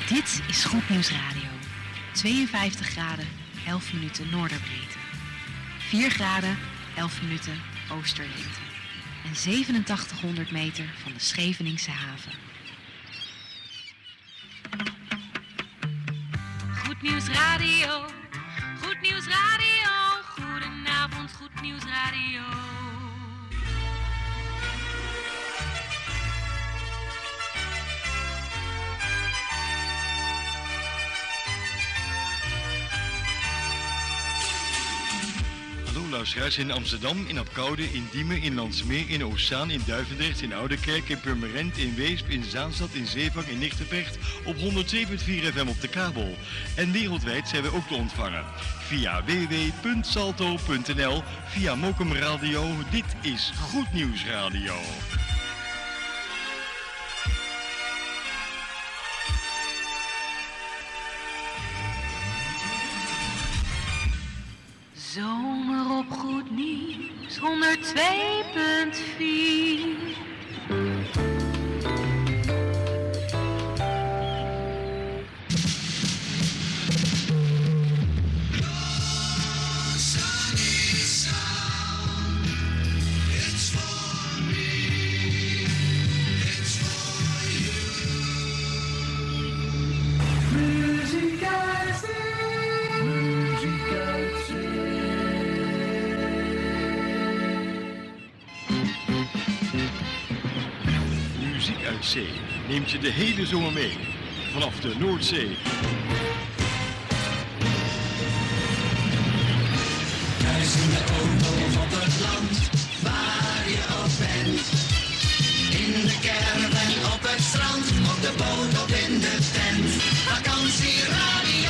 Dit is Goed Nieuws Radio. 52 graden, 11 minuten noorderbreedte. 4 graden, 11 minuten oosterlengte. En 8700 meter van de Scheveningse haven. Goed Nieuws Radio. Goed Nieuws Radio. Goedenavond, Goed Nieuws Radio. Luisteraars in Amsterdam, in Apkoude, in Diemen, in Landsmeer, in Oostzaan, in Duivendrecht, in Oudekerk, in Purmerend, in Weesp, in Zaanstad, in Zeevang, in Nigtevecht op 107.4 FM op de kabel. En wereldwijd zijn we ook te ontvangen via www.salto.nl, via Mokum Radio. Dit is Goed Nieuws Radio. Zomer op Goed Nieuws 102.4. Zee neemt je de hele zomer mee vanaf de Noordzee. Thuis in de auto of op het land, waar je ook bent. In de caravan, op het strand, op de boot of in de tent. Vakantieradio.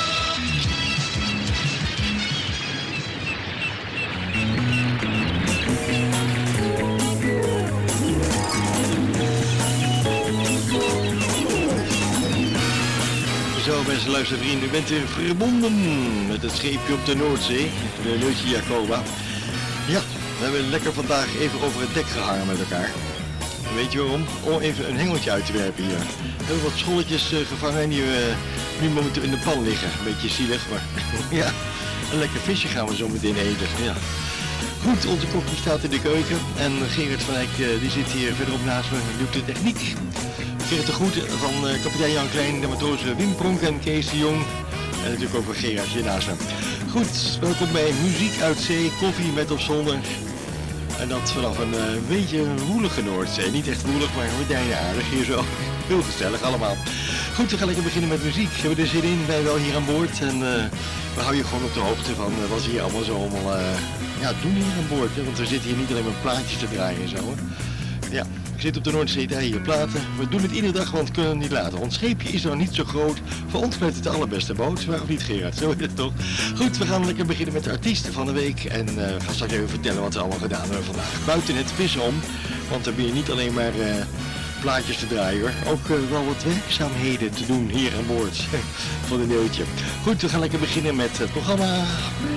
Zo, beste luistervrienden, u bent weer verbonden met het scheepje op de Noordzee, de Neutje Jacoba. Ja, we hebben lekker vandaag even over het dek gehangen met elkaar. Weet je waarom? Om even een hengeltje uit te werpen hier. We hebben wat scholletjes gevangen en die nu momenteel in de pan liggen. Een beetje zielig, maar ja, een lekker visje gaan we zo meteen eten. Ja. Goed, onze kok die staat in de keuken en Gerard van Eyck die zit hier verderop naast me, doet de techniek. Gerard de Groet van kapitein Jan Klein, de matrozen Wim Pronk en Kees de Jong. En natuurlijk ook van Gerard hier naast me. Goed, welkom bij Muziek uit Zee, koffie met of zonder. En dat vanaf een beetje woelige Noordzee. Niet echt woelig, maar we dijnen aardig hier zo. Heel gezellig allemaal. Goed, we gaan lekker beginnen met muziek. Hebben we er zin in? Wij wel hier aan boord. En we houden je gewoon op de hoogte van wat ze hier allemaal zo allemaal doen hier aan boord. Want we zitten hier niet alleen maar plaatjes te draaien en zo. Hoor. Ja, ik zit op de Noordzee te hier platen. We doen het iedere dag, want we kunnen het niet laten. Ons scheepje is nog niet zo groot. Voor ons blijft het de allerbeste boot. Maar of niet, Gerard? Zo is het toch? Goed, we gaan lekker beginnen met de artiesten van de week. En we gaan straks even vertellen wat we allemaal gedaan hebben vandaag. Buiten het vissen om. Want dan ben je niet alleen maar plaatjes te draaien hoor. Ook wel wat werkzaamheden te doen hier aan boord van de Neutje. Goed, we gaan lekker beginnen met het programma.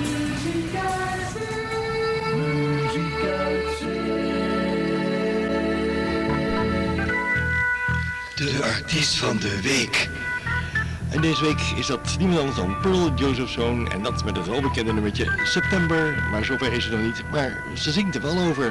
De artiest van de week. En deze week is dat niemand anders dan Pearl Josephson. En dat met het welbekende nummertje September. Maar zover is het nog niet. Maar ze zingt er wel over.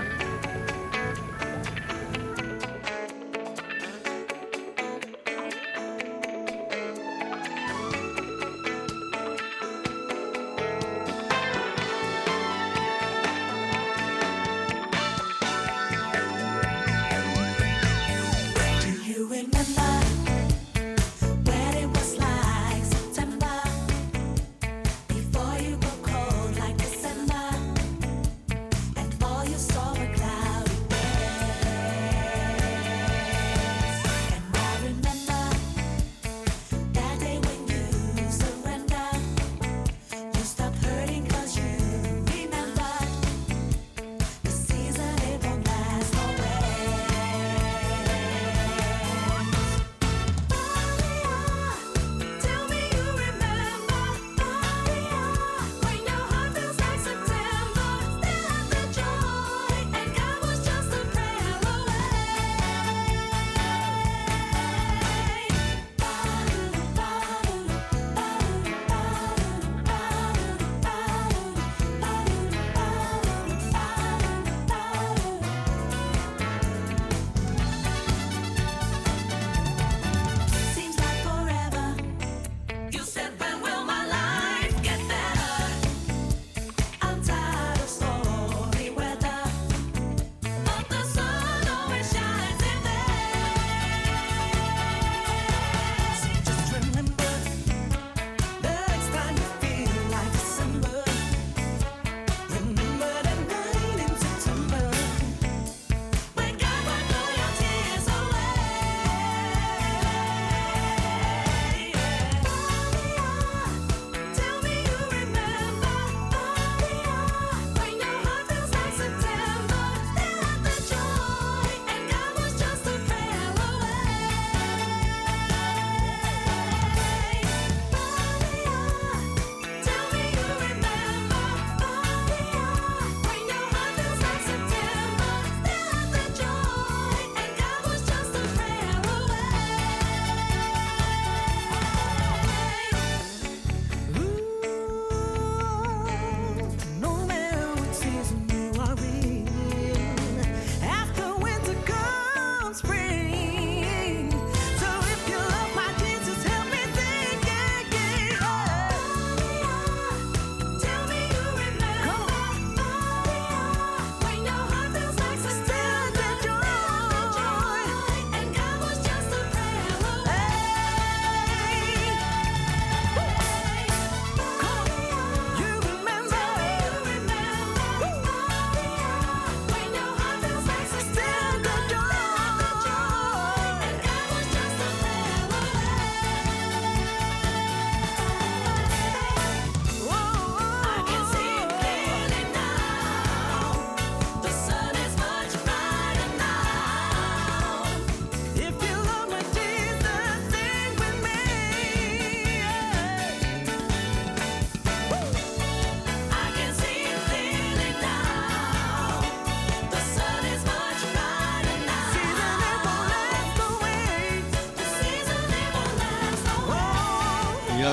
Summer clouds.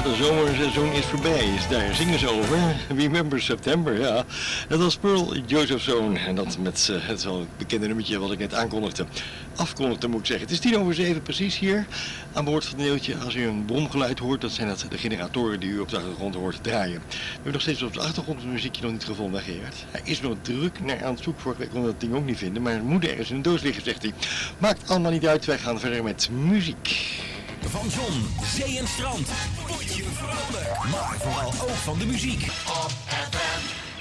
de zomerseizoen is voorbij. Daar zingen ze over. Remember September, ja. Dat was Pearl Josephson. En dat met het wel bekende nummertje wat ik net aankondigde. Afkondigde moet ik zeggen. Het is 7:10 precies hier aan boord van het Neeltje. Als u een bromgeluid hoort, dat zijn dat de generatoren die u op de achtergrond hoort draaien. We hebben nog steeds op de achtergrond een muziekje nog niet gevonden, Gerard. Hij is nog druk naar aan het zoeken. Vorige week kon dat ding ook niet vinden, maar het moet ergens in een doos liggen, zegt hij. Maakt allemaal niet uit, wij gaan verder met muziek. Van zon, zee en strand. Word je vrolijk, maar vooral ook van de muziek. Op FM.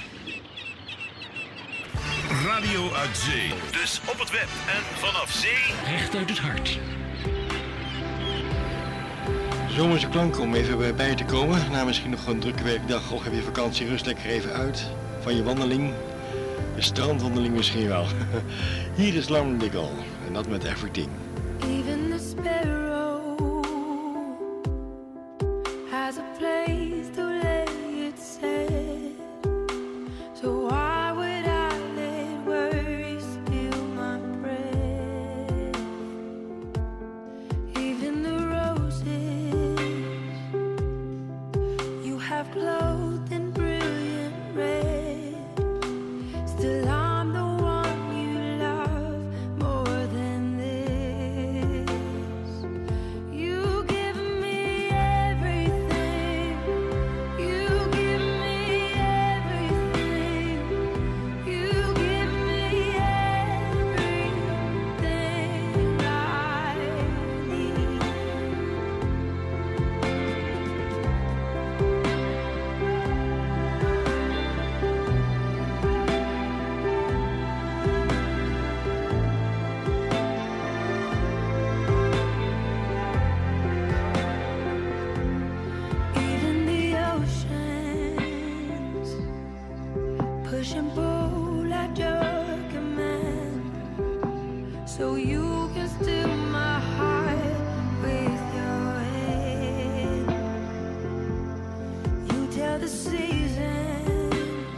Radio uit zee. Dus op het web en vanaf zee. Recht uit het hart. Zomerse klank om even bij te komen. Na misschien nog een drukke werkdag of heb je vakantie, rust lekker even uit van je wandeling. De strandwandeling misschien wel. Hier is Lauren Diggle en dat met Everything. Even the sparrow has a place to lay its head. So why would I let worry steal my breath? Even the roses you have clothed in brilliant red, still I'm the one you love more than this. You give me everything. You give me everything. You give me everything I need. Even the oceans push and pull at your command, so you can still my heart with your hand. You tell the seasons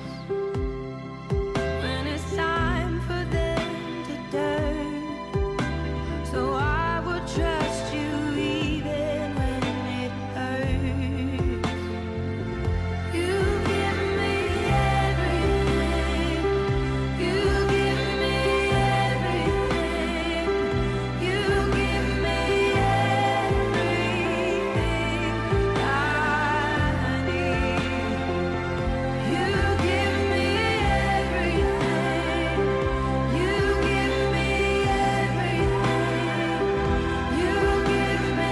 when it's time for them to turn, so I will trust you even when it hurts. You give me everything. You give me everything. You give me everything I need. You give me everything. You give me everything. You give me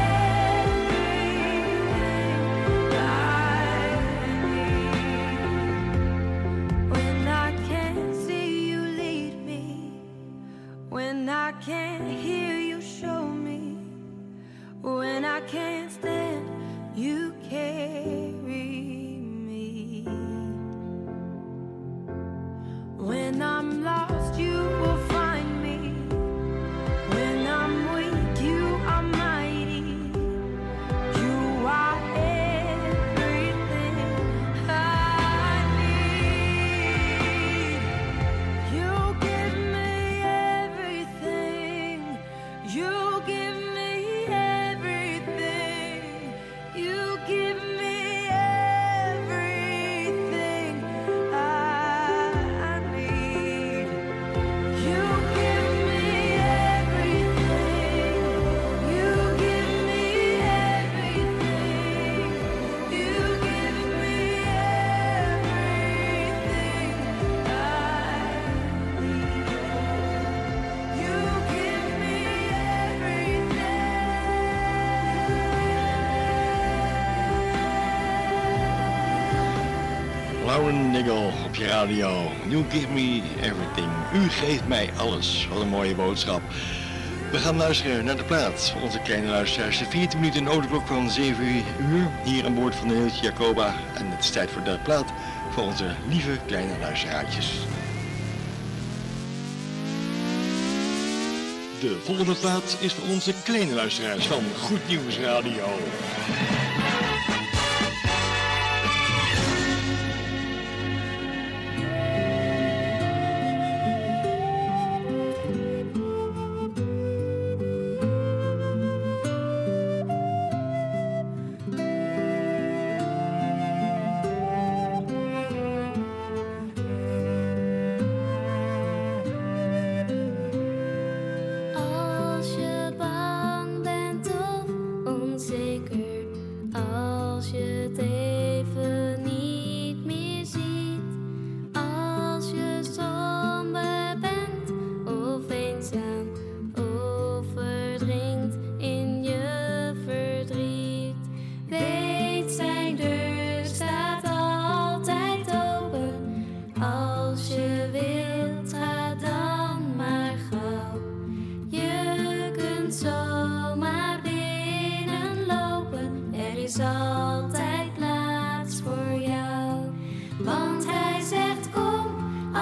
everything I need. When I can't see you lead me, when I can't hear you show me, when I can't stand, you carry me. When I'm lost, you will find me. When I'm weak, you are mighty. You are everything I need. You give me everything. You give me everything. You give me everything I need. You give me everything. You give me everything. You give me everything I need. You give me Lauren Diggle op je radio. You give me everything. U geeft mij alles. Wat een mooie boodschap. We gaan luisteren naar de plaat van onze kleine luisteraars. 14 minuten in de klok van 7 uur. Hier aan boord van de Neeltje Jacoba. En het is tijd voor de plaat voor onze lieve kleine luisteraartjes. De volgende plaat is voor onze kleine luisteraars van Goed Nieuws Radio.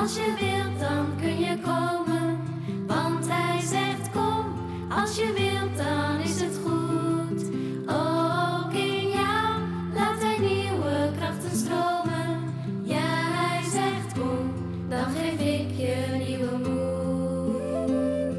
Als je wilt, dan kun je komen, want hij zegt kom. Als je wilt, dan is het goed. Ook in jou laat hij nieuwe krachten stromen. Ja, hij zegt kom, dan geef ik je nieuwe moed.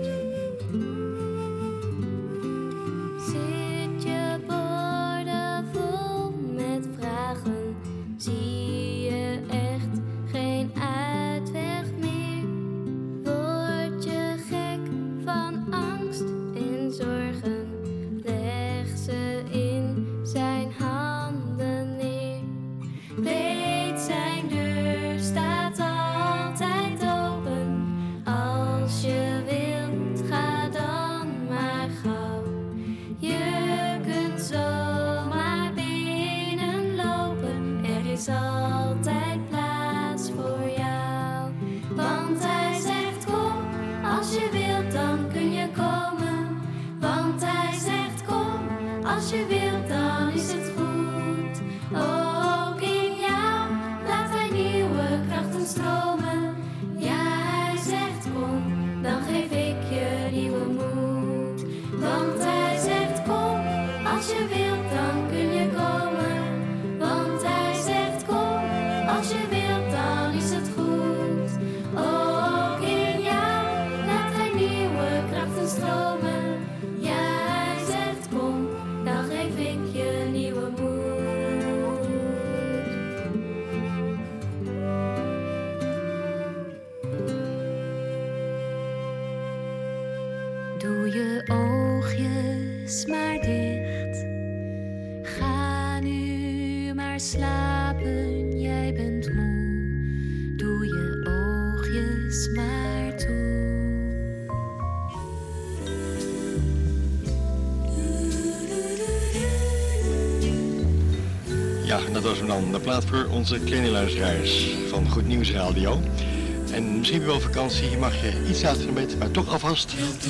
Zit je borden vol met vragen, zie je echt geen uitweg meer? Word je gek van angst en zorgen? Leg ze in zijn handen neer. Weet, zijn deur staat altijd open. Als je wilt, ga dan maar gauw. Je kunt zomaar binnenlopen. Er is altijd plaats voor jou. Want hij zegt kom, als je wilt, dan kun je komen. Want hij zegt kom, als je wilt, dan is het goed. Ook in jou laat hij nieuwe krachten stromen. Ja, hij zegt kom, dan geef ik je nieuwe moed. Want hij zegt kom, als je wilt, dan kun je komen. Want hij zegt kom, als je wilt, dan is het goed. Ook in jou laat hij nieuwe krachten stromen. Ja, hij zegt kom, dan geef ik je nieuwe moed. Doe je oogjes maar dicht. Ga nu maar slapen, jij bent moe. Doe je oogjes maar toe. Ja, dat was hem dan. De plaat voor onze kleine luisteraars van Goed Nieuws Radio. En misschien wel vakantie, mag je iets later naar bed, maar toch alvast.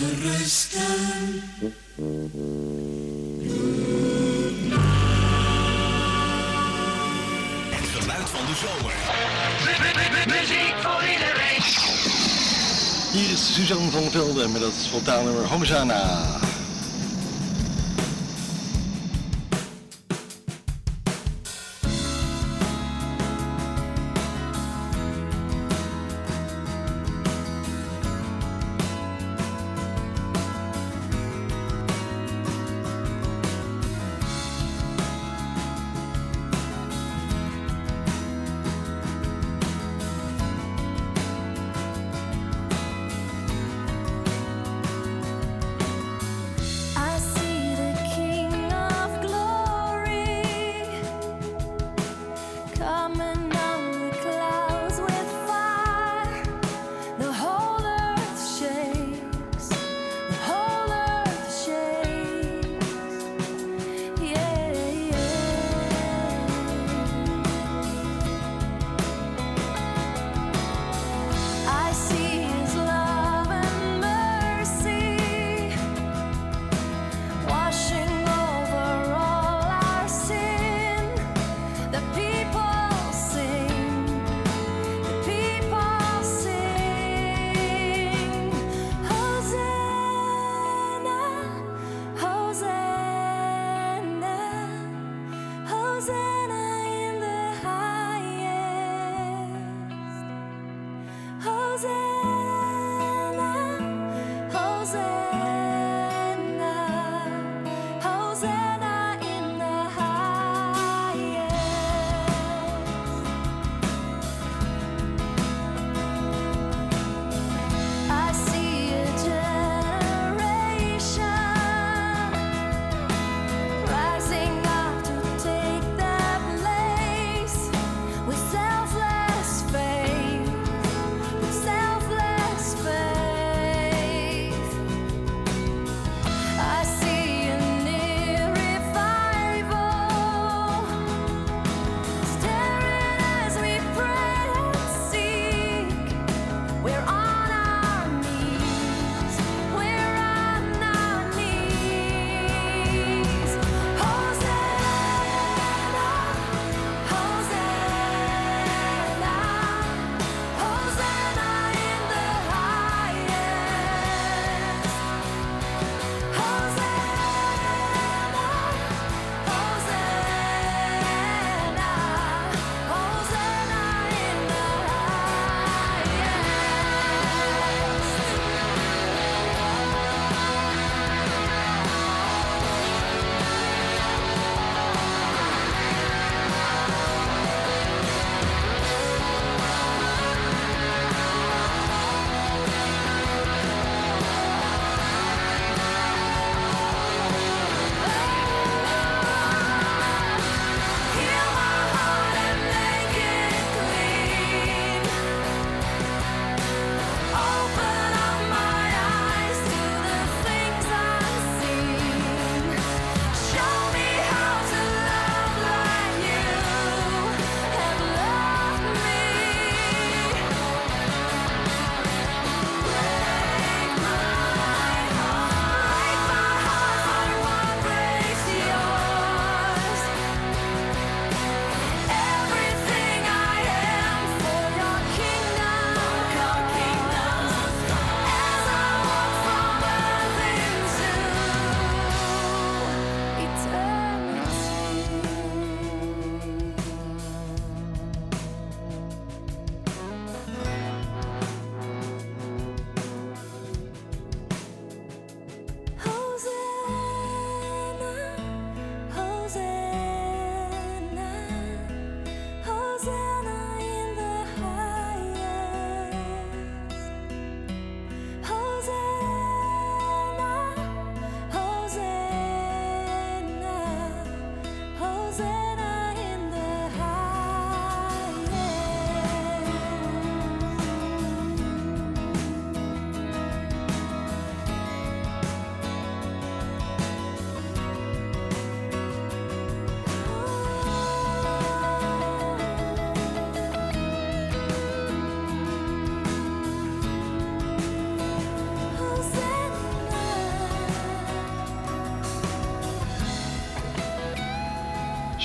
Het geluid van de zomer. Muziek voor iedereen. Hier is Suzanne van Velden met dat spontane nummer Hosanna.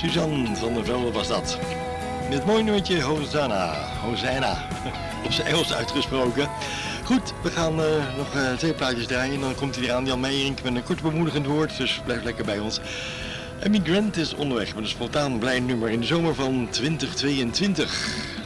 Suzanne van der Velde was dat. Dit mooie nummertje Hosanna, op zijn Engels uitgesproken. Goed, we gaan nog 2 plaatjes draaien en dan komt hij eraan, Jan Meijerink, met een kort bemoedigend woord, dus blijf lekker bij ons. Amy Grant is onderweg met een spontaan blij nummer in de zomer van 2022.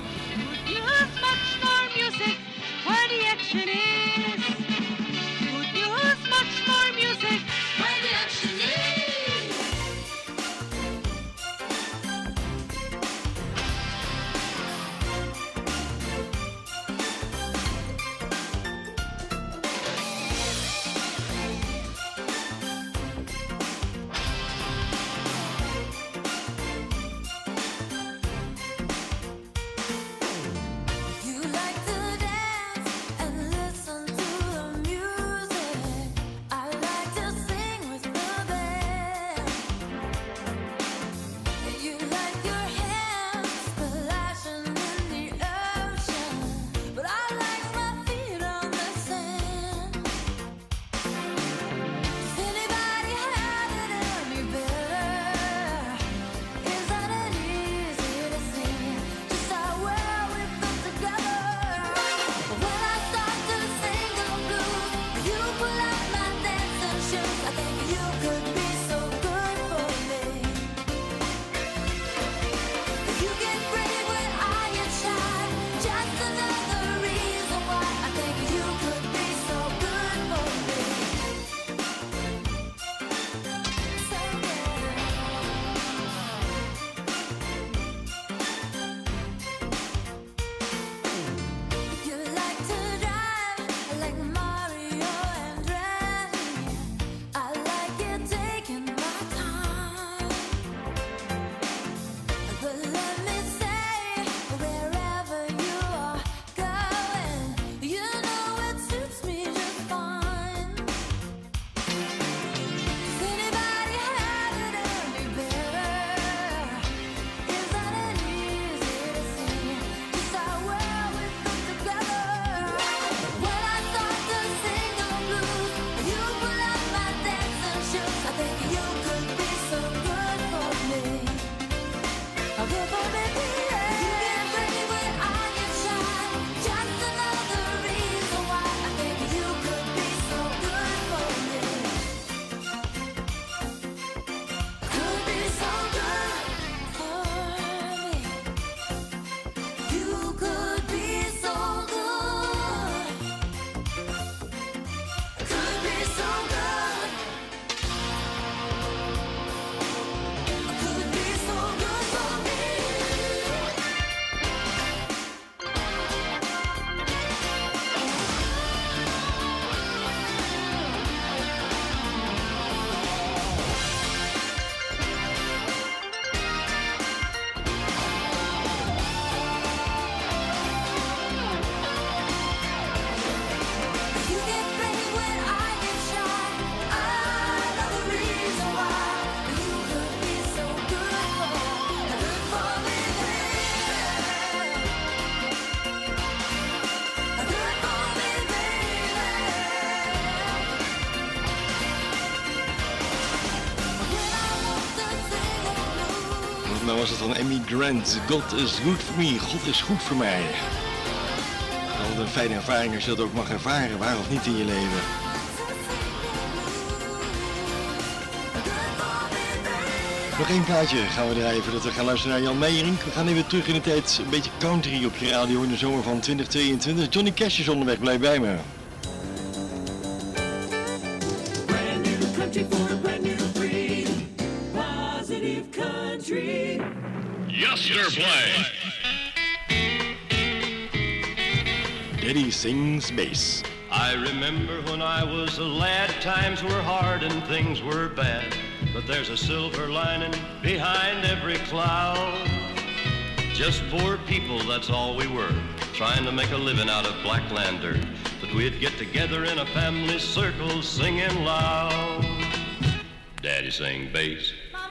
Nou was het van Amy Grant. God is good for me. God is goed voor mij. Wat een fijne ervaring als je dat ook mag ervaren, waar of niet in je leven. Nog één plaatje gaan we draaien voordat we gaan luisteren naar Jan Meijerink. We gaan even terug in de tijd, een beetje country op je radio in de zomer van 2022. Johnny Cash is onderweg, blijf bij me. Yesterplay. Daddy sings bass. I remember when I was a lad, times were hard and things were bad. But there's a silver lining behind every cloud. Just poor people, that's all we were, trying to make a living out of blackland dirt. But we'd get together in a family circle singing loud. Daddy sang bass.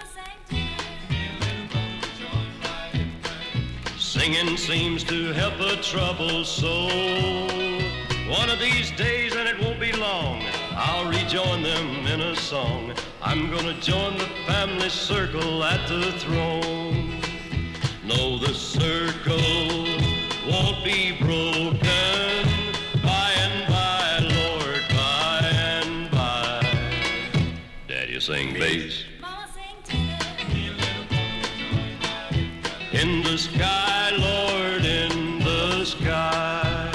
Singing seems to help a troubled soul. One of these days, and it won't be long, I'll rejoin them in a song. I'm gonna join the family circle at the throne. No, the circle won't be broken. By and by, Lord, by and by. Daddy sing bass. Mama sing tenor. In the sky, Lord, in the sky.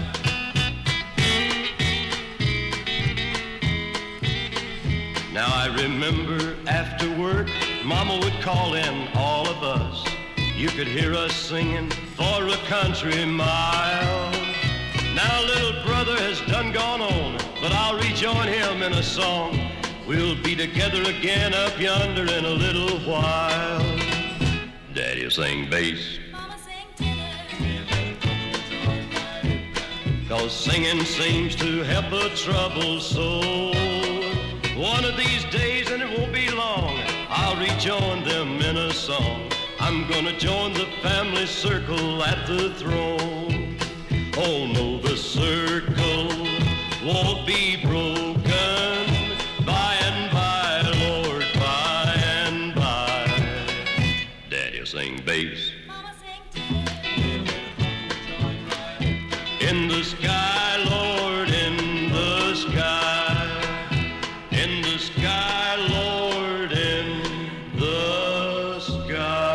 Now I remember after work, Mama would call in all of us. You could hear us singing for a country mile. Now little brother has done gone on, but I'll rejoin him in a song. We'll be together again up yonder in a little while. Daddy'll sing bass. Mama sing tenor. 'Cause singing seems to help a troubled soul. One of these days, and it won't be long, I'll rejoin them in a song. I'm gonna join the family circle at the throne. Oh no, the circle won't be broken. By and by, Lord, by and by. Daddy'll sing bass. Mama sing tenor. In the sky, Lord, in the sky. In the sky, Lord, in the sky.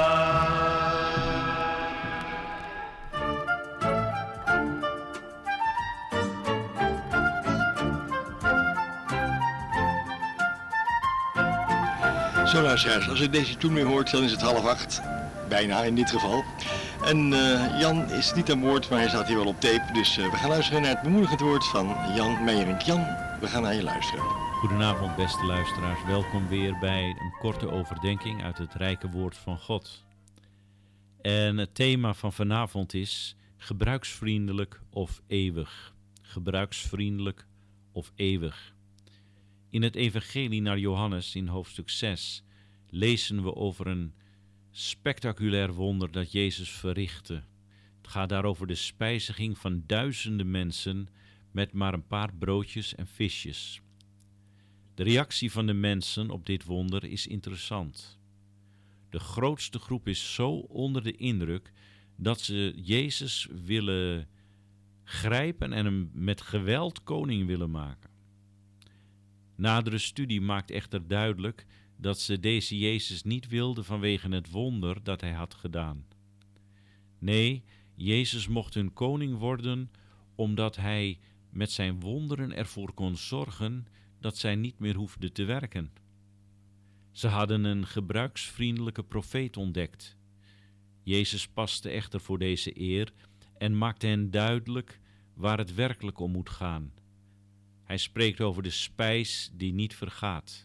Zo luisteraars, als u deze tune weer hoort, dan is het 7:30. Bijna in dit geval. En Jan is niet aan boord, maar hij staat hier wel op tape. Dus we gaan luisteren naar het bemoedigend woord van Jan Meijerink. Jan, we gaan naar je luisteren. Goedenavond beste luisteraars, welkom weer bij een korte overdenking uit het rijke woord van God. En het thema van vanavond is gebruiksvriendelijk of eeuwig. Gebruiksvriendelijk of eeuwig. In het evangelie naar Johannes in hoofdstuk 6 lezen we over een spectaculair wonder dat Jezus verrichtte. Het gaat daarover de spijziging van duizenden mensen met maar een paar broodjes en visjes. De reactie van de mensen op dit wonder is interessant. De grootste groep is zo onder de indruk dat ze Jezus willen grijpen en hem met geweld koning willen maken. Nadere studie maakt echter duidelijk dat ze deze Jezus niet wilden vanwege het wonder dat hij had gedaan. Nee, Jezus mocht hun koning worden omdat hij met zijn wonderen ervoor kon zorgen dat zij niet meer hoefden te werken. Ze hadden een gebruiksvriendelijke profeet ontdekt. Jezus paste echter voor deze eer en maakte hen duidelijk waar het werkelijk om moet gaan. Hij spreekt over de spijs die niet vergaat.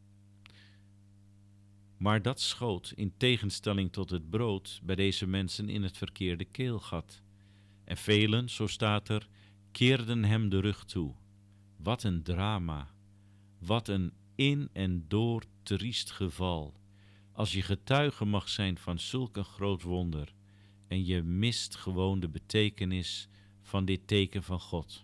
Maar dat schoot, in tegenstelling tot het brood, bij deze mensen in het verkeerde keelgat. En velen, zo staat er, keerden hem de rug toe. Wat een drama. Wat een in en door triest geval. Als je getuige mag zijn van zulk een groot wonder en je mist gewoon de betekenis van dit teken van God.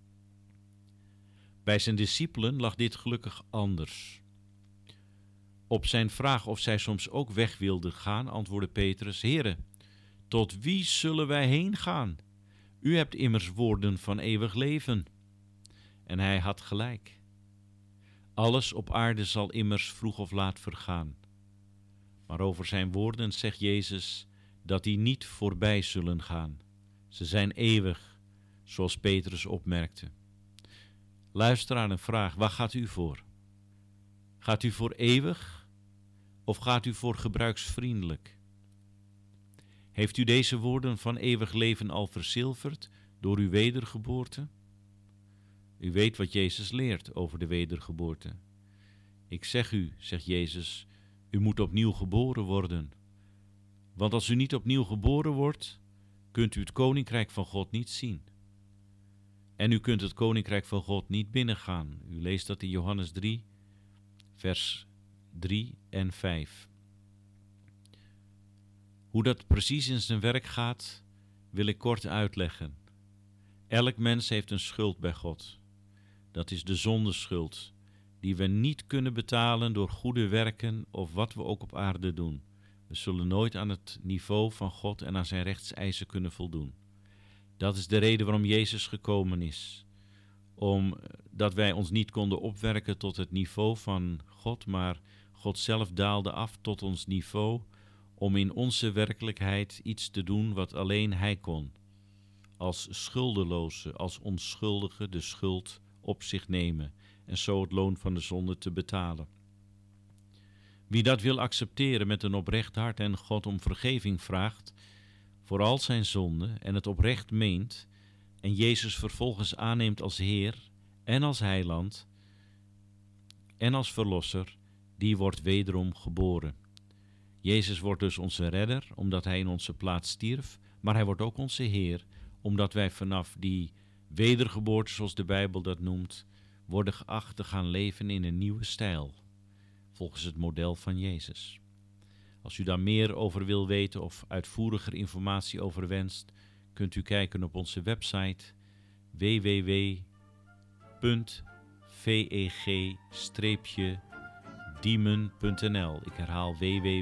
Bij zijn discipelen lag dit gelukkig anders. Op zijn vraag of zij soms ook weg wilden gaan, antwoordde Petrus: Heere, tot wie zullen wij heen gaan? U hebt immers woorden van eeuwig leven. En hij had gelijk. Alles op aarde zal immers vroeg of laat vergaan. Maar over zijn woorden zegt Jezus dat die niet voorbij zullen gaan. Ze zijn eeuwig, zoals Petrus opmerkte. Luister aan een vraag: waar gaat u voor? Gaat u voor eeuwig of gaat u voor gebruiksvriendelijk? Heeft u deze woorden van eeuwig leven al verzilverd door uw wedergeboorte? U weet wat Jezus leert over de wedergeboorte. Ik zeg u, zegt Jezus, u moet opnieuw geboren worden. Want als u niet opnieuw geboren wordt, kunt u het koninkrijk van God niet zien. En u kunt het koninkrijk van God niet binnengaan. U leest dat in Johannes 3, vers 3 en 5. Hoe dat precies in zijn werk gaat, wil ik kort uitleggen. Elk mens heeft een schuld bij God. Dat is de zondeschuld, die we niet kunnen betalen door goede werken of wat we ook op aarde doen. We zullen nooit aan het niveau van God en aan zijn rechtseisen kunnen voldoen. Dat is de reden waarom Jezus gekomen is. Omdat wij ons niet konden opwerken tot het niveau van God, maar God zelf daalde af tot ons niveau om in onze werkelijkheid iets te doen wat alleen Hij kon. Als schuldeloze, als onschuldige de schuld op zich nemen en zo het loon van de zonde te betalen. Wie dat wil accepteren met een oprecht hart en God om vergeving vraagt voor al zijn zonden en het oprecht meent en Jezus vervolgens aanneemt als Heer en als Heiland en als Verlosser, die wordt wederom geboren. Jezus wordt dus onze redder, omdat Hij in onze plaats stierf, maar Hij wordt ook onze Heer, omdat wij vanaf die wedergeboorte, zoals de Bijbel dat noemt, worden geacht te gaan leven in een nieuwe stijl, volgens het model van Jezus. Als u daar meer over wil weten of uitvoeriger informatie over wenst, kunt u kijken op onze website www.veg-diemen.nl. Ik herhaal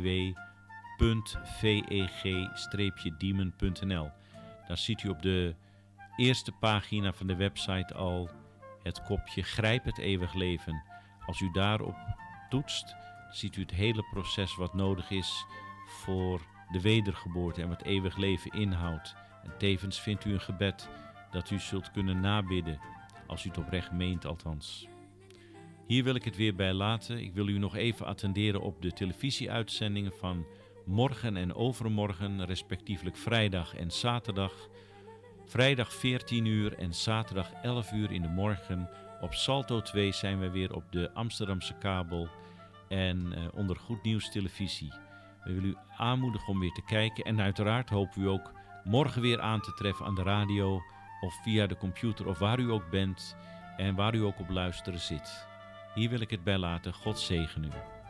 www.veg-diemen.nl. Daar ziet u op de eerste pagina van de website al het kopje Grijp het eeuwig leven. Als u daarop toetst, ziet u het hele proces wat nodig is voor de wedergeboorte en wat eeuwig leven inhoudt. En tevens vindt u een gebed dat u zult kunnen nabidden, als u het oprecht meent althans. Hier wil ik het weer bij laten. Ik wil u nog even attenderen op de televisieuitzendingen van morgen en overmorgen, respectievelijk vrijdag en zaterdag. Vrijdag 14 uur en zaterdag 11 uur in de morgen. Op Salto 2 zijn we weer op de Amsterdamse kabel en onder Goed Nieuws televisie. We willen u aanmoedigen om weer te kijken en uiteraard hopen we ook morgen weer aan te treffen aan de radio of via de computer of waar u ook bent en waar u ook op luisteren zit. Hier wil ik het bij laten. God zegen u.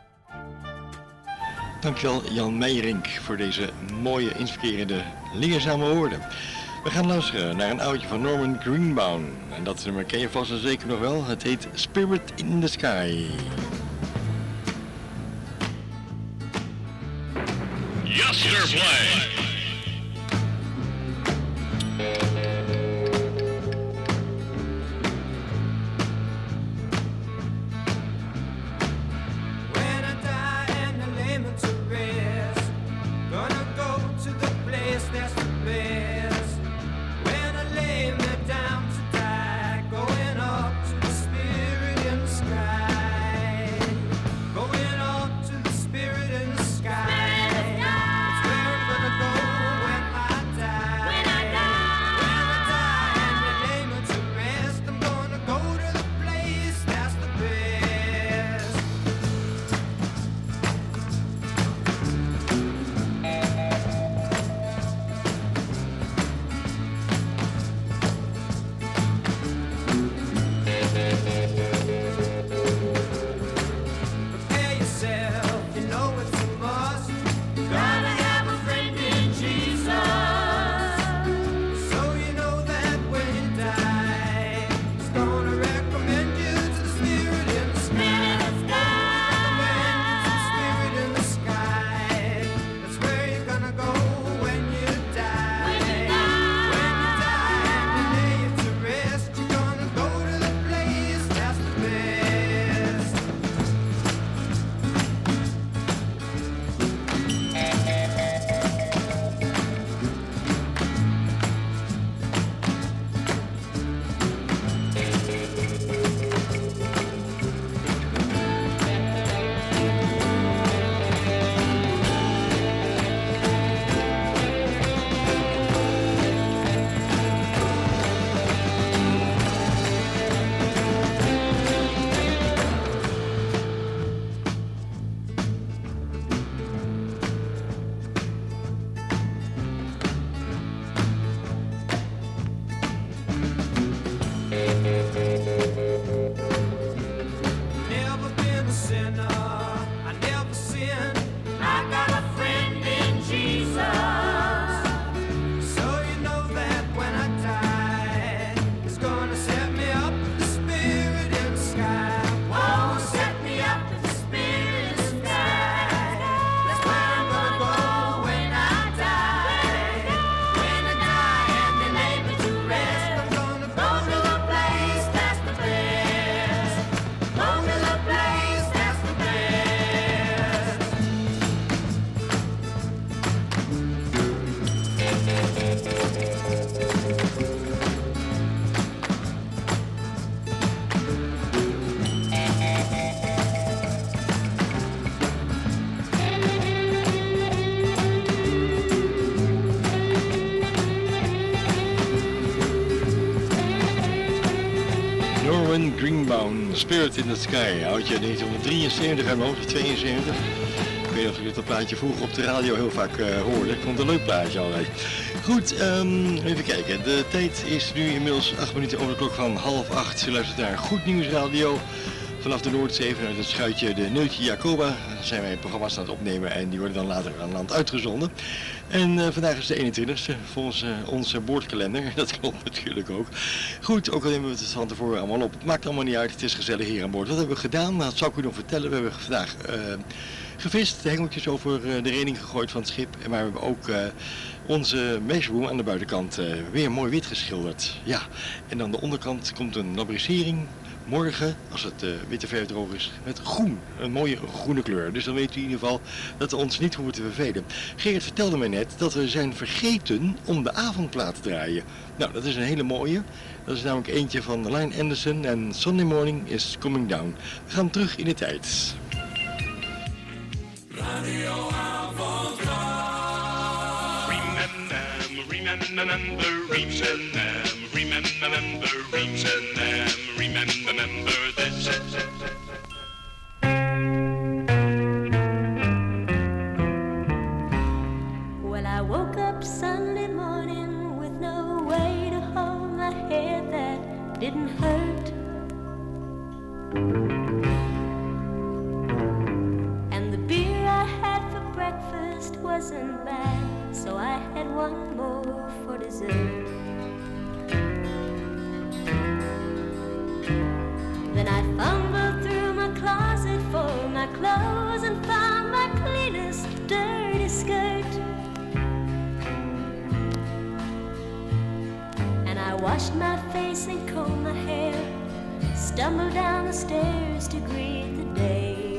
Dankjewel Jan Meijerink voor deze mooie, inspirerende, leerzame woorden. We gaan luisteren naar een oudje van Norman Greenbaum. En dat nummer ken je vast en zeker nog wel. Het heet Spirit in the Sky. Yesterplay. When I die and I lay me to rest, gonna go to the place that's the best. When I lay me down to die, going up to the spirit in the sky, going up to the spirit in the sky. It's where I'm gonna go when I die. When I die. Norman Greenbaum, Spirit in the Sky, oudje 1973 uit mijn hoofd, 72. Ik weet niet of ik dit plaatje vroeger op de radio heel vaak hoorde. Ik vond het een leuk plaatje altijd. Goed, even kijken. De tijd is nu inmiddels 8 minuten over de klok van 7:30. U luistert naar Goed Nieuws Radio. Vanaf de Noordzee, vanuit het schuitje de Neutje Jacoba, zijn wij programma's aan het opnemen en die worden dan later aan land uitgezonden. En vandaag is de 21ste, volgens onze boordkalender. Dat klopt natuurlijk ook. Goed, ook al nemen we het van tevoren allemaal op. Het maakt allemaal niet uit, het is gezellig hier aan boord. Wat hebben we gedaan? Nou, dat zal ik u nog vertellen. We hebben vandaag gevist, de hengeltjes over de reling gegooid van het schip. Maar we hebben ook onze meesboom aan de buitenkant weer mooi wit geschilderd. Ja, en aan de onderkant komt een labrissering. Morgen, als het witte verf droog is, met groen. Een mooie groene kleur. Dus dan weet u in ieder geval dat we ons niet hoeven te vervelen. Gerrit vertelde mij net dat we zijn vergeten om de avondplaat te draaien. Nou, dat is een hele mooie. Dat is namelijk eentje van Line Anderson en Sunday Morning is Coming Down. We gaan terug in de tijd. Radio Avondklok. Remember, this. Well, I woke up Sunday morning with no way to hold my head that didn't hurt. And the beer I had for breakfast wasn't bad, so I had one more for dessert. Then I fumbled through my closet for my clothes and found my cleanest dirty skirt. And I washed my face and combed my hair, stumbled down the stairs to greet the day.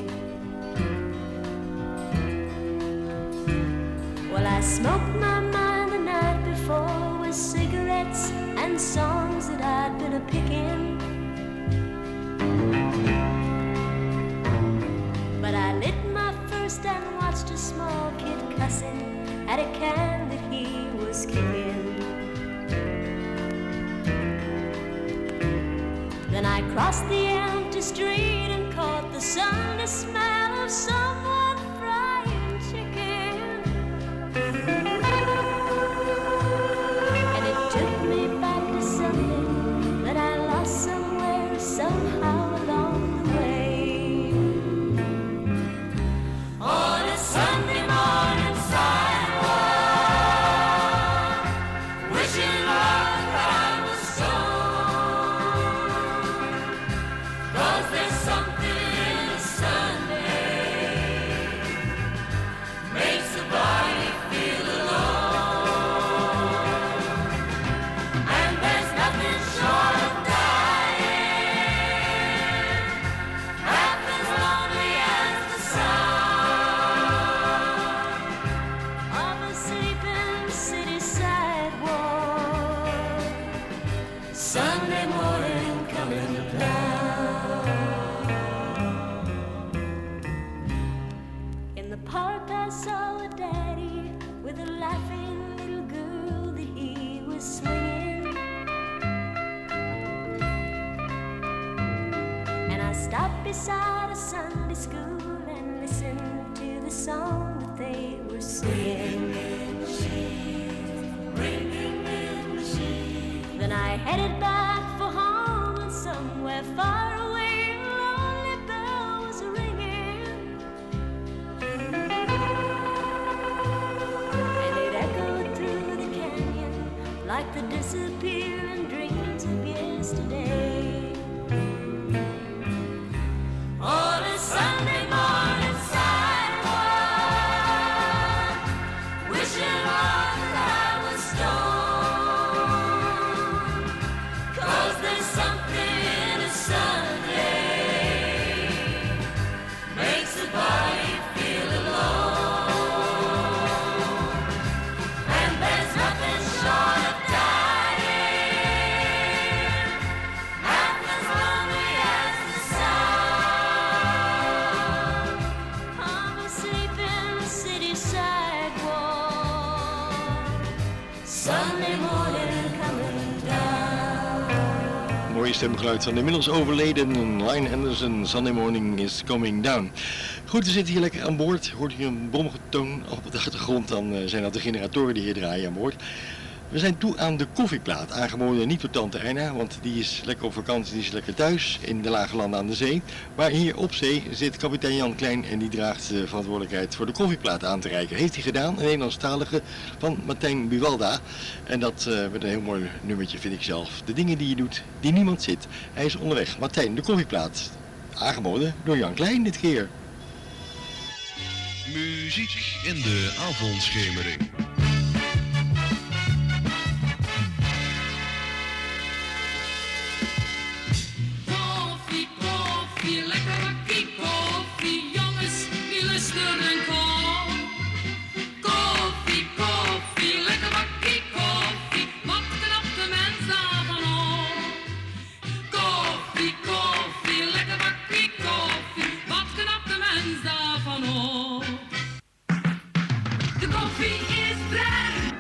Well, I smoked my mind the night before with cigarettes and songs that I'd been a-picking. But I lit my first and watched a small kid cussing at a can that he was kicking. Then I crossed the empty street and caught the Sunday smell of someone frying chicken. And it took me back to something that I lost somewhere, somehow along the way. On a Sunday morning sidewalk, wishing Lord that I was stoned. 'Cause there's something in a Sunday makes the body feel alone. And there's nothing short of dying half as lonely as the sound of a sleeping city sidewalk. Sunday morning coming down. In the park I saw a daddy with a laughing little girl that he was swinging. And I stopped beside a Sunday school and listened to the song that they were singing. Then I headed back for home, and somewhere far away a lonely bell was ringing. And it echoed through the canyon like the disappearing dreams of yesterday. On a Sunday morning sidewalk, wishing on that I was stoned. 'Cause there's something in a Sunday makes the body feel alone. And there's nothing short of dying stemgeluid van de inmiddels overleden Lynne Anderson. Sunday Morning is Coming Down. Goed, we zitten hier lekker aan boord. Hoort hier een brommige toon op de achtergrond, dan zijn dat de generatoren die hier draaien aan boord. We zijn toe aan de koffieplaat, aangeboden niet door tante Erna, want die is lekker op vakantie, die is lekker thuis in de lage landen aan de zee. Maar hier op zee zit kapitein Jan Klein en die draagt de verantwoordelijkheid voor de koffieplaat aan te reiken. Heeft hij gedaan, een Nederlandstalige van Martijn Buwalda. En dat met een heel mooi nummertje vind ik zelf. De dingen die je doet, die niemand zit. Hij is onderweg. Martijn, de koffieplaat. Aangeboden door Jan Klein dit keer. Muziek in de avondschemering. Lekker bakkie koffie, jongens, wie lust er een kop? Koffie, koffie, lekker bakkie koffie, wat knapt de mens daarvan op? Koffie, koffie, lekker bakkie koffie, wat knapt de mens daarvan op? De koffie is vrij.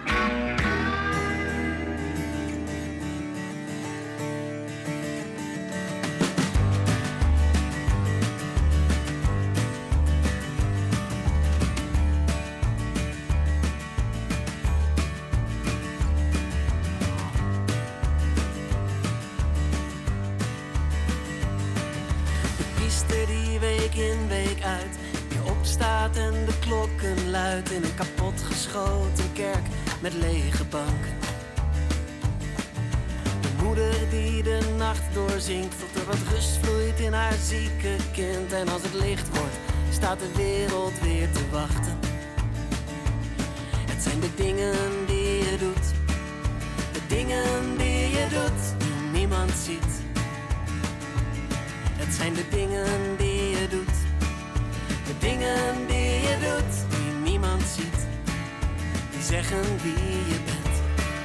Die week in week uit weer opstaat en de klokken luidt in een kapotgeschoten kerk met lege banken. De moeder die de nacht doorzingt tot er wat rust vloeit in haar zieke kind. En als het licht wordt staat de wereld weer te wachten. Het zijn de dingen die je doet, de dingen die je doet die niemand ziet. Het zijn de dingen die je doet, de dingen die je doet, die niemand ziet, die zeggen wie je bent.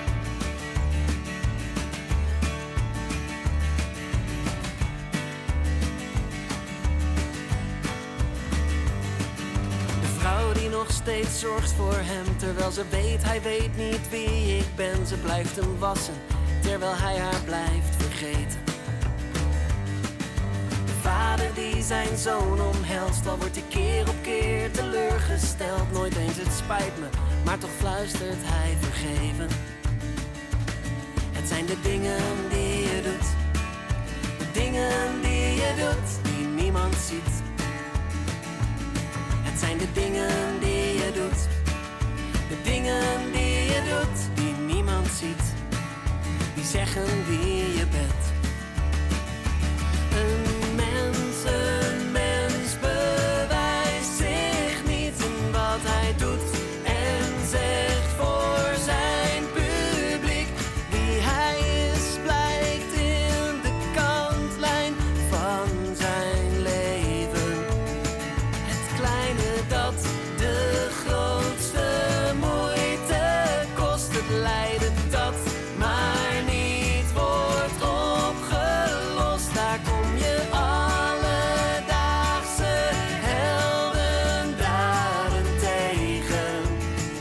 De vrouw die nog steeds zorgt voor hem, terwijl ze weet, hij weet niet wie ik ben. Ze blijft hem wassen, terwijl hij haar blijft vergeten. Vader die zijn zoon omhelst, al wordt hij keer op keer teleurgesteld. Nooit eens het spijt me, maar toch fluistert hij vergeven. Het zijn de dingen die je doet, de dingen die je doet, die niemand ziet. Het zijn de dingen die je doet, de dingen die je doet, die niemand ziet, die zeggen wie je bent. Een mens bewijst zich niet in wat hij doet en zegt voor zijn publiek wie hij is, blijkt in de kantlijn van zijn leven. Het kleine dat de grootste moeite kost, het lijden dat maar niet wordt opgelost. Daar kom je alledaagse helden daarentegen.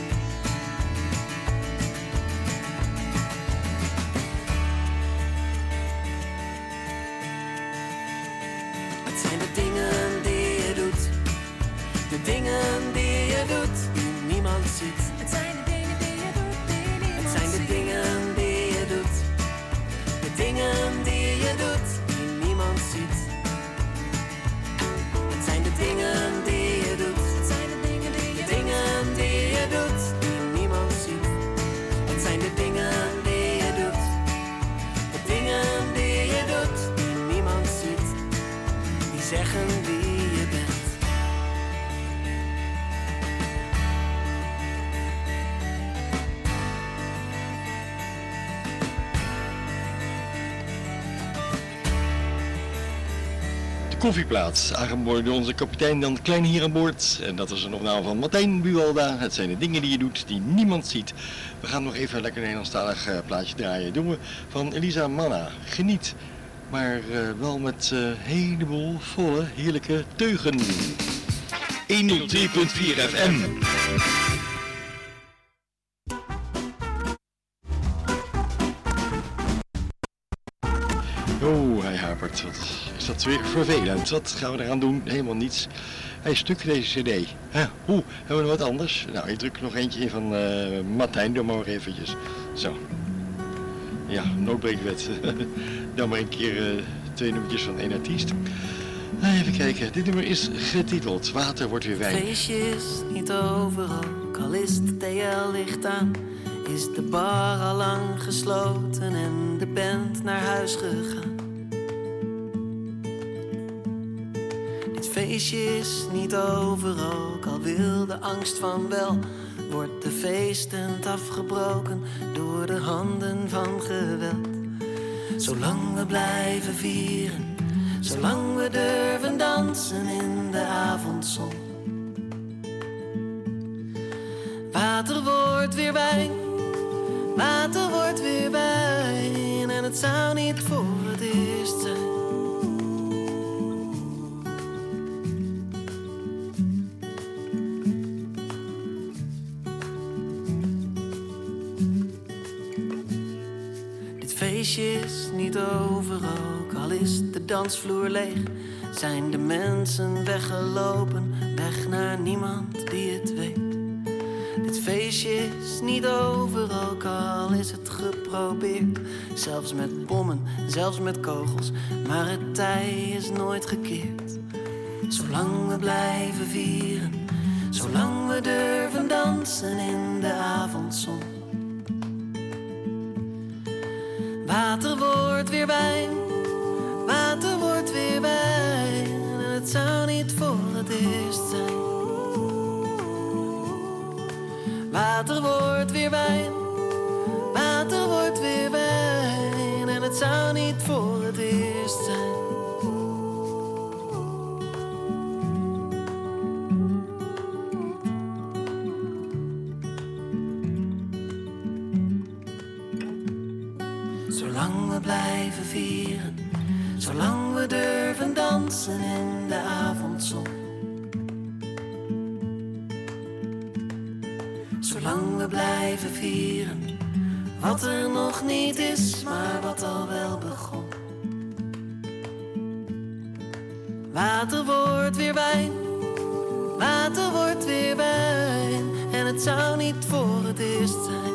Het zijn de dingen die je doet, de dingen die je doet, die niemand ziet. Het zijn de dingen die je doet, die niemand ziet. Het zijn de dingen die je doet, de dingen die je doet, die niemand ziet. Het zijn de dingen die je doet, het zijn de dingen die je doet, dingen die je doet, die niemand ziet. Het zijn de dingen die je doet, de dingen die je doet, die niemand ziet, die zeggen wie je bent. Koffieplaats, aangeboden door onze kapitein Jan Klein hier aan boord. En dat is een opname van Martijn Buwalda. Het zijn de dingen die je doet die niemand ziet. We gaan nog even een lekker Nederlandstalig plaatje draaien. Doen we van Elisa Manna. Geniet, maar wel met een heleboel volle, heerlijke teugen. 103.4 FM. Oh, Bart, wat is dat weer vervelend. Wat gaan we eraan doen? Helemaal niets. Hij is stuk, deze cd. Hebben we nog wat anders? Nou, ik druk nog eentje in van Martijn, doe maar eventjes. Zo. Ja, noodbreekwet. Dan maar een keer 2 nummertjes van 1 artiest. Even kijken, dit nummer is getiteld Water wordt weer wijn. Het feestje is niet over, ook al is de TL-licht aan. Is de bar al lang gesloten en de band naar huis gegaan. Dit feestje is niet over, ook al wil de angst van wel. Wordt de feesttent afgebroken door de handen van geweld. Zolang we blijven vieren, zolang we durven dansen in de avondzon. Water wordt weer wijn, water wordt weer wijn. En het zou niet voor het eerst zijn. Dit feestje is niet over, ook al is de dansvloer leeg. Zijn de mensen weggelopen, weg naar niemand die het weet. Dit feestje is niet over, ook al is het geprobeerd. Zelfs met bommen, zelfs met kogels, maar het tij is nooit gekeerd. Zolang we blijven vieren, zolang we durven dansen in de avondzon. Water wordt weer wijn, water wordt weer wijn. En het zou niet voor het eerst zijn. Water wordt weer wijn, water wordt weer wijn. En het zou niet voor het eerst zijn. Zolang we blijven vieren, zolang we durven dansen in de avondzon. Zolang we blijven vieren, wat er nog niet is, maar wat al wel begon. Water wordt weer wijn, water wordt weer wijn. En het zou niet voor het eerst zijn.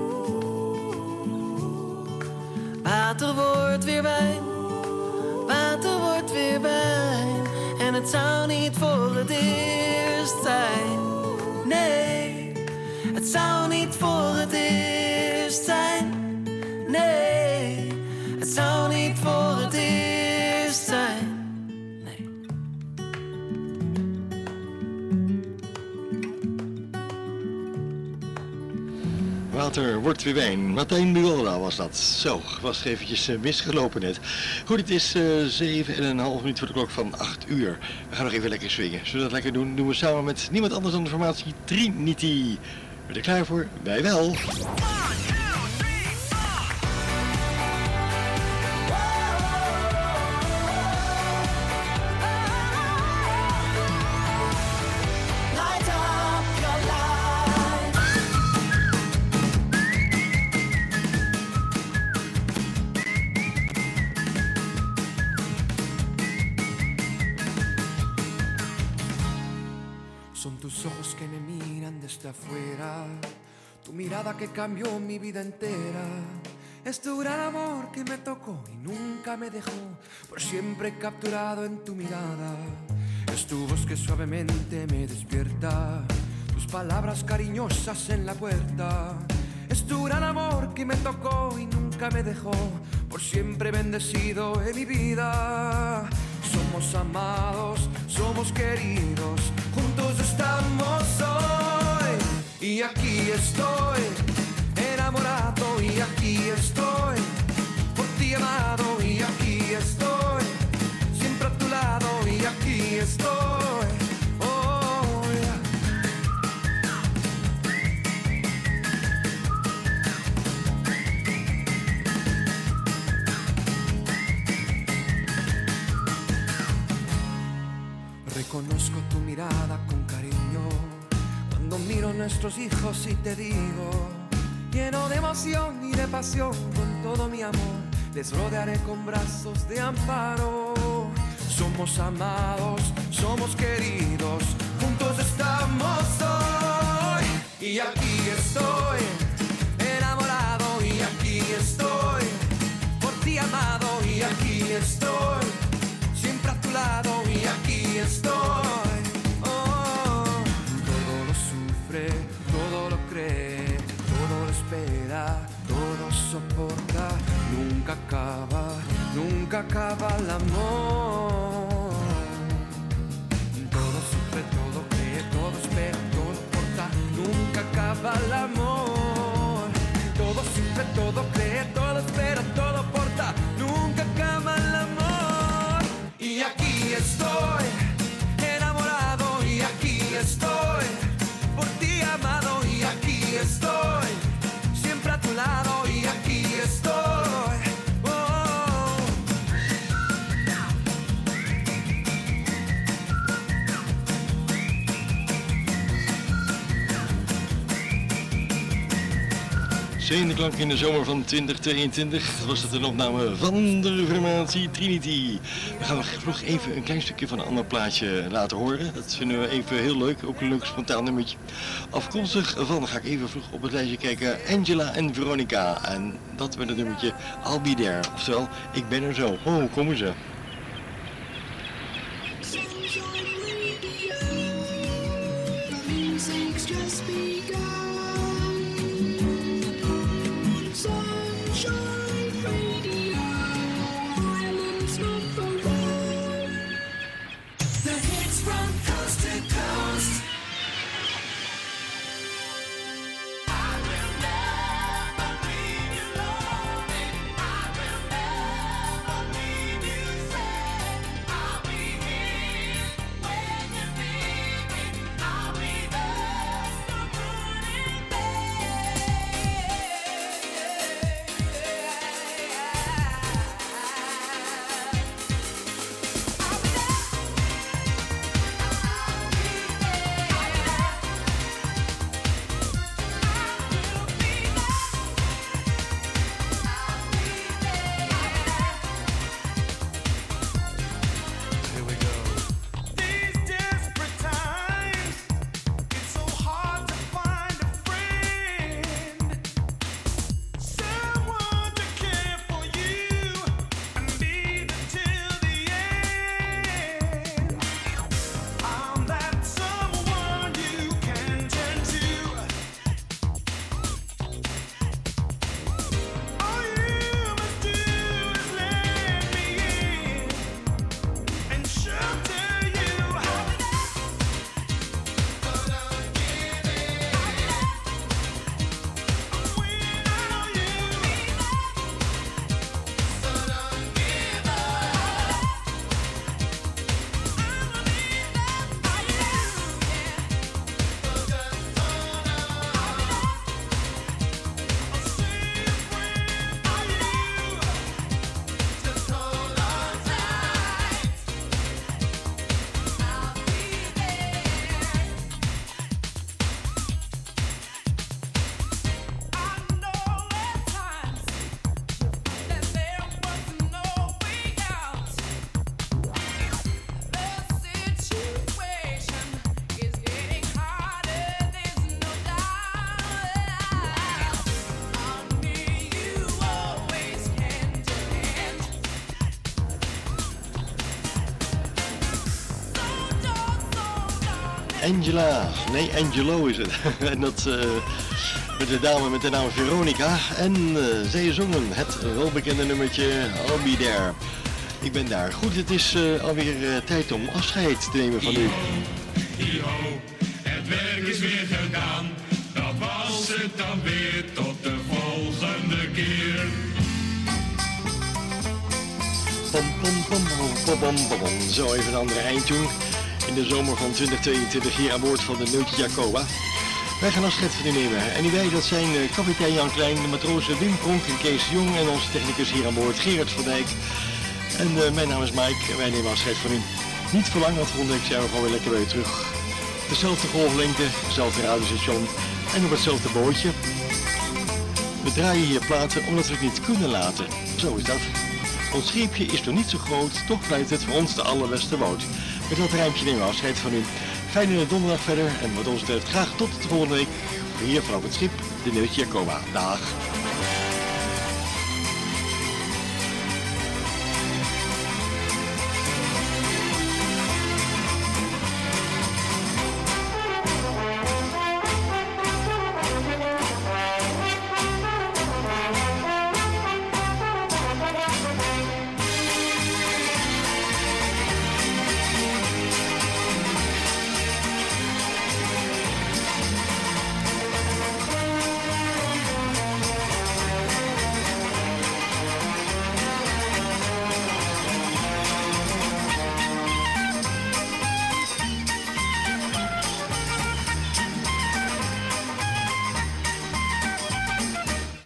Water wordt weer wijn, water wordt weer wijn. En het zou niet voor het eerst zijn. Nee, het zou niet voor het eerst zijn. Nee, het zou niet voor het eerst zijn. Nee. Water wordt weer wijn. Martijn Buolda was dat. Zo, was eventjes misgelopen net. Goed, het is 7,5 minuut voor de klok van 8 uur. We gaan nog even lekker swingen. Zullen we dat lekker doen? Doen we samen met niemand anders dan de formatie Trinity. Ben je er klaar voor? Wij wel. Son tus ojos que me miran desde afuera, tu mirada que cambió mi vida entera. Es tu gran amor que me tocó y nunca me dejó, por siempre capturado en tu mirada. Es tu voz que suavemente me despierta, tus palabras cariñosas en la puerta. Es tu gran amor que me tocó y nunca me dejó, por siempre bendecido en mi vida. Somos amados, somos queridos, juntos estamos hoy. Y aquí estoy, enamorado, y aquí estoy, por ti amado, y aquí estoy, siempre a tu lado, y aquí estoy. Oh, yeah. Reconozco tu mirada con cariño cuando miro a nuestros hijos y te digo, lleno de emoción y de pasión, con todo mi amor les rodearé con brazos de amparo. Somos amados, somos queridos, juntos estamos hoy. Y aquí estoy, enamorado, y aquí estoy, por ti amado, y aquí estoy, siempre a tu lado, y aquí estoy. Oh, todo lo sufre, todo lo cree, todo lo espera, todo soporta, nunca acaba el amor. Todo sufre, todo cree, todo espera, todo soporta, nunca acaba el amor. Todo sufre, todo cree, todo espera, todo porta, nunca acaba el amor. Y aquí estoy, enamorado, y aquí estoy, por ti amado, y aquí estoy, siempre a tu lado, y aquí estoy. Zevende klank in de zomer van 2022. Dat was het een opname van de formatie Trinity. We gaan nog vroeg even een klein stukje van een ander plaatje laten horen. Dat vinden we even heel leuk. Ook een leuk spontaan nummertje. Afkomstig van, dan ga ik even vroeg op het lijstje kijken, Angela en Veronica. En dat met het nummertje I'll Be There. Oftewel, ik ben er zo. Oh, komen ze. Angela, nee Angelo is het. En dat met de dame met de naam Veronica. En zij zongen het welbekende nummertje I'll Be There. Ik ben daar. Goed, het is alweer tijd om afscheid te nemen van u. Het werk is weer gedaan. Dat was het dan weer. Tot de volgende keer. Zo even een andere eindtune. In de zomer van 2022 hier aan boord van de Neutje Jacoba. Wij gaan afscheid van u nemen. En wij, dat zijn kapitein Jan Klein, de matrozen Wim Pronk en Kees de Jong en onze technicus hier aan boord Gerard van Dijk. En mijn naam is Mike en wij nemen afscheid van u. Niet voor lang, want volgende week zijn we gewoon weer lekker bij u terug. Dezelfde golflengte, dezelfde radiostation en op hetzelfde bootje. We draaien hier platen omdat we het niet kunnen laten. Zo is dat. Ons scheepje is nog niet zo groot, toch blijft het voor ons de allerbeste boot. Met dat rijmpje nemen we afscheid van u. Fijne donderdag verder en wat ons betreft graag tot de volgende week. Hier vanaf het schip, de Neeltje Jacoba. Dag.